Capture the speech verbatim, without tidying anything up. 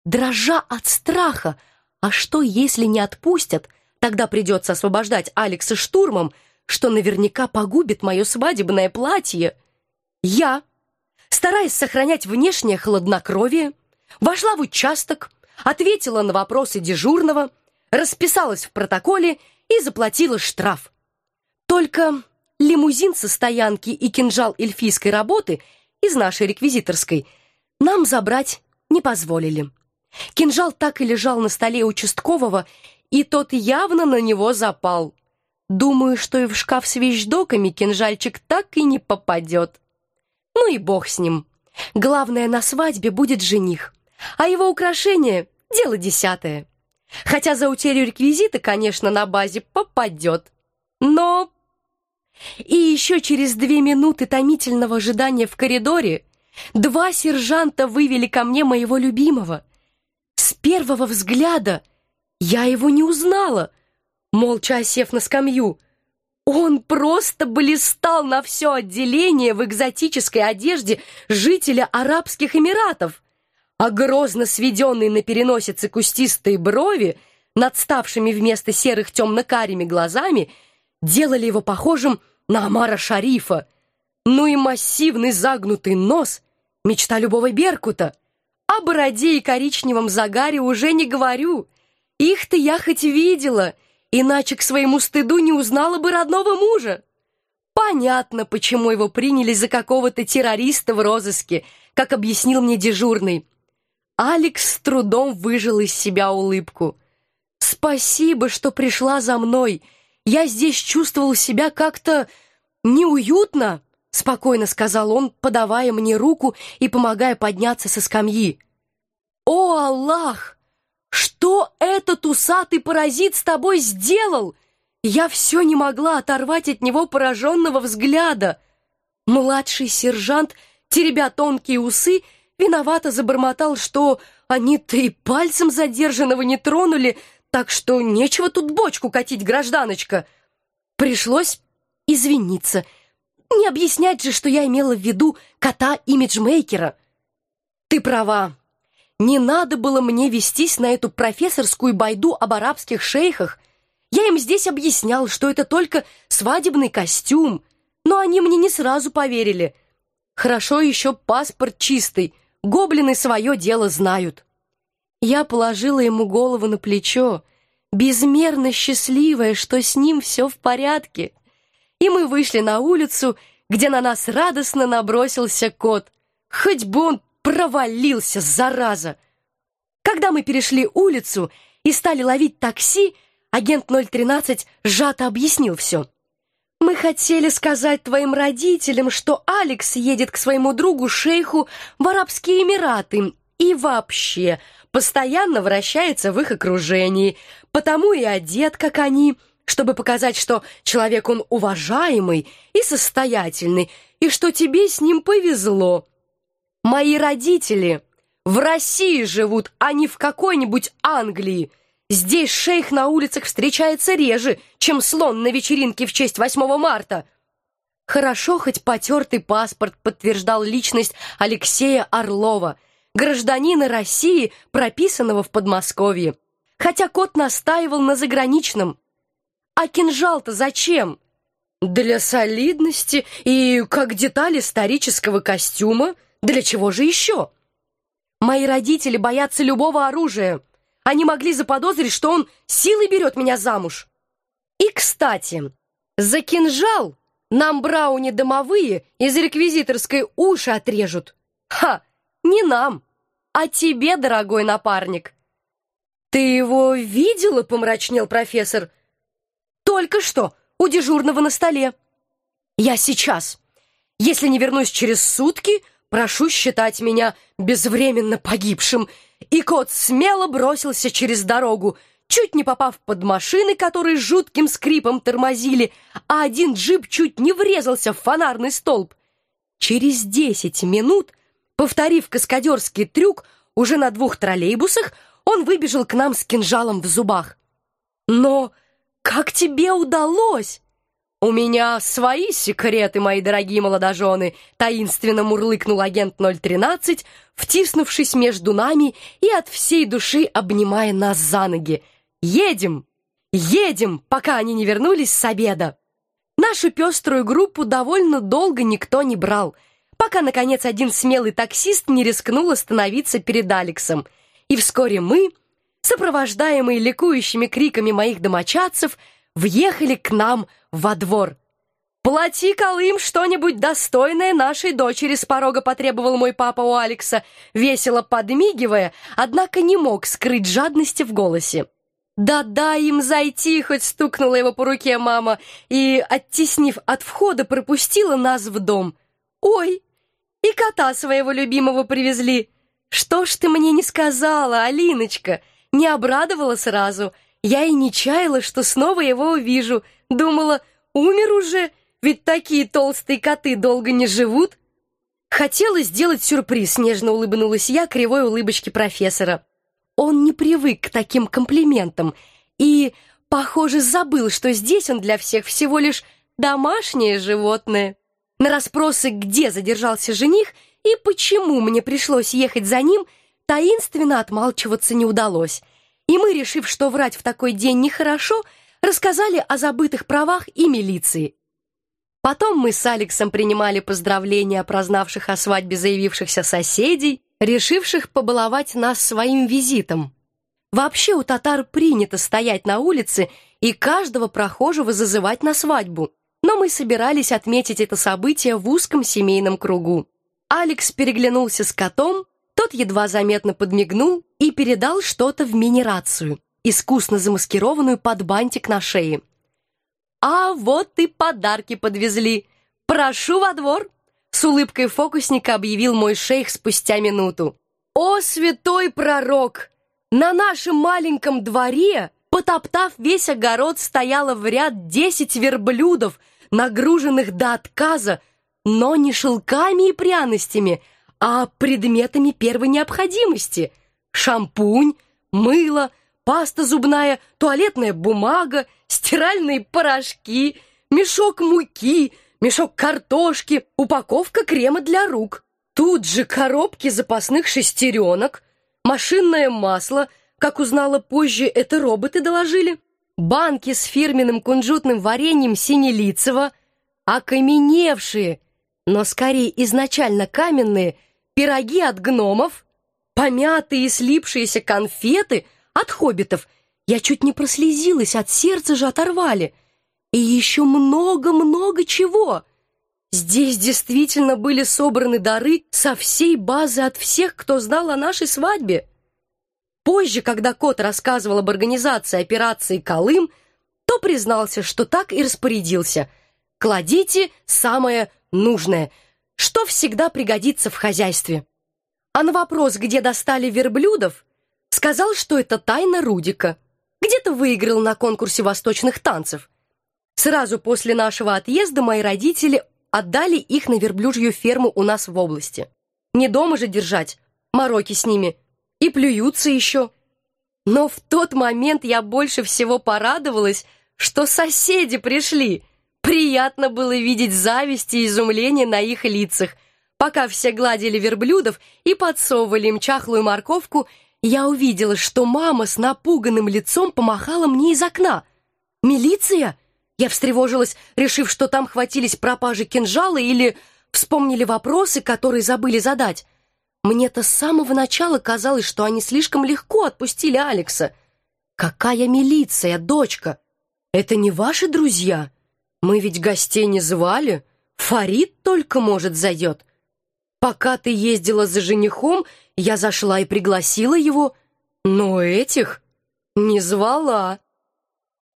дрожа от страха. А что, если не отпустят? Тогда придется освобождать Алекса штурмом, что наверняка погубит мое свадебное платье. Я, стараясь сохранять внешнее хладнокровие, вошла в участок, ответила на вопросы дежурного, расписалась в протоколе и заплатила штраф. Только лимузин со стоянки и кинжал эльфийской работы из нашей реквизиторской нам забрать не позволили. Кинжал так и лежал на столе участкового, и тот явно на него запал. Думаю, что и в шкаф с вещдоками кинжальчик так и не попадет. Ну и бог с ним. Главное, на свадьбе будет жених, а его украшение — дело десятое. Хотя за утерю реквизита, конечно, на базе попадет. Но... И еще через две минуты томительного ожидания в коридоре два сержанта вывели ко мне моего любимого. С первого взгляда я его не узнала, молча осев на скамью. Он просто блистал на все отделение в экзотической одежде жителя Арабских Эмиратов, а грозно сведенные на переносице кустистые брови над ставшими вместо серых темно-карими глазами делали его похожим на Омара Шарифа. Ну и массивный загнутый нос — мечта любого беркута. О бороде и коричневом загаре уже не говорю. Их-то я хоть видела, иначе к своему стыду не узнала бы родного мужа. Понятно, почему его приняли за какого-то террориста в розыске, как объяснил мне дежурный. Алекс с трудом выжил из себя улыбку. «Спасибо, что пришла за мной. Я здесь чувствовал себя как-то неуютно», — спокойно сказал он, подавая мне руку и помогая подняться со скамьи. «О, Аллах! Что этот усатый паразит с тобой сделал?» Я все не могла оторвать от него пораженного взгляда. Младший сержант, теребя тонкие усы, виновато забормотал, что они-то и пальцем задержанного не тронули, так что нечего тут бочку катить, гражданочка. Пришлось извиниться. Не объяснять же, что я имела в виду кота-имиджмейкера. Ты права. Не надо было мне вестись на эту профессорскую байду об арабских шейхах. Я им здесь объяснял, что это только свадебный костюм, но они мне не сразу поверили. Хорошо еще паспорт чистый, гоблины свое дело знают. Я положила ему голову на плечо, безмерно счастливая, что с ним все в порядке. И мы вышли на улицу, где на нас радостно набросился кот. Хоть бы он провалился, зараза! Когда мы перешли улицу и стали ловить такси, агент ноль тринадцать сжато объяснил все. «Мы хотели сказать твоим родителям, что Алекс едет к своему другу-шейху в Арабские Эмираты и вообще постоянно вращается в их окружении, потому и одет, как они, чтобы показать, что человек он уважаемый и состоятельный, и что тебе с ним повезло. Мои родители в России живут, а не в какой-нибудь Англии. Здесь шейх на улицах встречается реже, чем слон на вечеринке в честь восьмого марта. Хорошо, хоть потертый паспорт подтверждал личность Алексея Орлова, гражданина России, прописанного в Подмосковье. Хотя кот настаивал на заграничном. А кинжал-то зачем? Для солидности и как деталь исторического костюма. Для чего же еще? Мои родители боятся любого оружия. Они могли заподозрить, что он силой берет меня замуж. И, кстати, за кинжал нам брауни-домовые из реквизиторской уши отрежут. Ха! Не нам, а тебе, дорогой напарник. Ты его видела, помрачнел профессор? Только что, у дежурного на столе. Я сейчас. Если не вернусь через сутки, прошу считать меня безвременно погибшим. И кот смело бросился через дорогу, чуть не попав под машины, которые жутким скрипом тормозили, а один джип чуть не врезался в фонарный столб. Через десять минут, повторив каскадерский трюк, уже на двух троллейбусах, он выбежал к нам с кинжалом в зубах. «Но как тебе удалось?» «У меня свои секреты, мои дорогие молодожены», таинственно мурлыкнул агент ноль тринадцать, втиснувшись между нами и от всей души обнимая нас за ноги. «Едем! Едем, пока они не вернулись с обеда!» Нашу пеструю группу довольно долго никто не брал, пока, наконец, один смелый таксист не рискнул остановиться перед Алексом. И вскоре мы, сопровождаемые ликующими криками моих домочадцев, въехали к нам во двор. «Плати, Колым, что-нибудь достойное нашей дочери», с порога потребовал мой папа у Алекса, весело подмигивая, однако не мог скрыть жадности в голосе. «Да дай им зайти!» — хоть стукнула его по руке мама и, оттеснив от входа, пропустила нас в дом. «Ой, и кота своего любимого привезли! Что ж ты мне не сказала, Алиночка? Не обрадовала сразу. Я и не чаяла, что снова его увижу. Думала, умер уже, ведь такие толстые коты долго не живут». Хотела сделать сюрприз, нежно улыбнулась я кривой улыбочке профессора. Он не привык к таким комплиментам и, похоже, забыл, что здесь он для всех всего лишь домашнее животное. На расспросы, где задержался жених и почему мне пришлось ехать за ним, таинственно отмалчиваться не удалось. И мы, решив, что врать в такой день нехорошо, рассказали о забытых правах и милиции. Потом мы с Алексом принимали поздравления прознавших о свадьбе заявившихся соседей, решивших побаловать нас своим визитом. Вообще у татар принято стоять на улице и каждого прохожего зазывать на свадьбу, но мы собирались отметить это событие в узком семейном кругу. Алекс переглянулся с котом, тот едва заметно подмигнул и передал что-то в мини-рацию, искусно замаскированную под бантик на шее. «А вот и подарки подвезли! Прошу во двор!» С улыбкой фокусника объявил мой шейх спустя минуту. «О, святой пророк! На нашем маленьком дворе, потоптав весь огород, стояло в ряд десять верблюдов, нагруженных до отказа, но не шелками и пряностями, а предметами первой необходимости: шампунь, мыло, паста зубная, туалетная бумага, стиральные порошки, мешок муки, мешок картошки, упаковка крема для рук. Тут же коробки запасных шестеренок, машинное масло, как узнала позже, это роботы доложили, банки с фирменным кунжутным вареньем Синелицева, окаменевшие, но скорее изначально каменные, пироги от гномов, помятые и слипшиеся конфеты от хоббитов. Я чуть не прослезилась, от сердца же оторвали. И еще много-много чего. Здесь действительно были собраны дары со всей базы от всех, кто знал о нашей свадьбе. Позже, когда кот рассказывал об организации операции «Колым», то признался, что так и распорядился. Кладите самое нужное, что всегда пригодится в хозяйстве. А на вопрос, где достали верблюдов, сказал, что это тайна Рудика. Где-то выиграл на конкурсе восточных танцев. Сразу после нашего отъезда мои родители отдали их на верблюжью ферму у нас в области. Не дома же держать, мороки с ними, и плюются еще. Но в тот момент я больше всего порадовалась, что соседи пришли. Приятно было видеть зависть и изумление на их лицах. Пока все гладили верблюдов и подсовывали им чахлую морковку, я увидела, что мама с напуганным лицом помахала мне из окна. «Милиция?» Я встревожилась, решив, что там хватились пропажи кинжала или вспомнили вопросы, которые забыли задать. Мне-то с самого начала казалось, что они слишком легко отпустили Алекса. «Какая милиция, дочка? Это не ваши друзья? Мы ведь гостей не звали. Фарид только, может, зайдет. Пока ты ездила за женихом, я зашла и пригласила его, но этих не звала».